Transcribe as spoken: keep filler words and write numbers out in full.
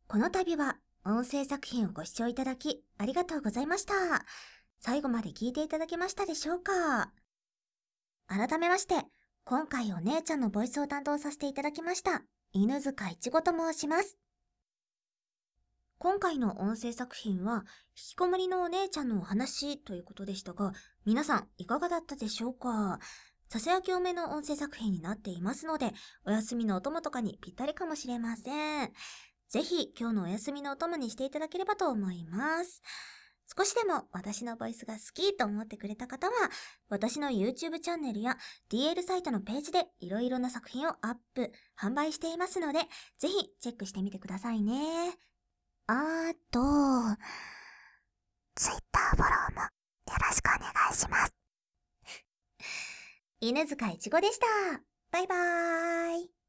この度は音声作品をご視聴いただきありがとうございました。最後まで聞いていただけましたでしょうか？改めまして、今回お姉ちゃんのボイスを担当させていただきました犬塚いちごと申します。今回の音声作品は引きこもりのお姉ちゃんのお話ということでしたが、皆さんいかがだったでしょうか？ささやき多めの音声作品になっていますので、お休みのお供とかにぴったりかもしれません。ぜひ今日のお休みのお供にしていただければと思います。少しでも私のボイスが好きと思ってくれた方は、私の YouTube チャンネルや ディーエル サイトのページでいろいろな作品をアップ、販売していますので、ぜひチェックしてみてくださいね。あと、Twitter フォローもよろしくお願いします。犬塚いちごでした。バイバーイ。